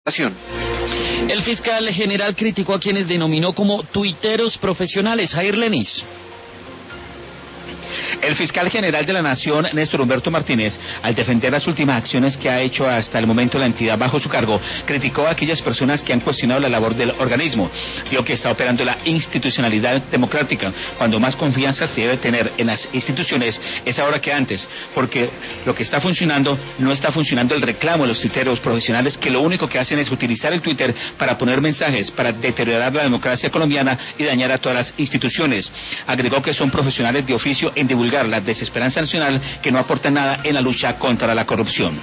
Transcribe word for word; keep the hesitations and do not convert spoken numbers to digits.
El fiscal general criticó a quienes denominó como tuiteros profesionales. Jair Lenis. El fiscal general de la Nación, Néstor Humberto Martínez, al defender las últimas acciones que ha hecho hasta el momento la entidad bajo su cargo, criticó a aquellas personas que han cuestionado la labor del organismo. Dijo que está operando la institucionalidad democrática. Cuando más confianza se debe tener en las instituciones es ahora que antes, porque lo que está funcionando, no está funcionando el reclamo de los tuiteros profesionales, que lo único que hacen es utilizar el Twitter para poner mensajes, para deteriorar la democracia colombiana y dañar a todas las instituciones. Agregó que son profesionales de oficio en divulgar la desesperanza nacional, que no aportan nada en la lucha contra la corrupción.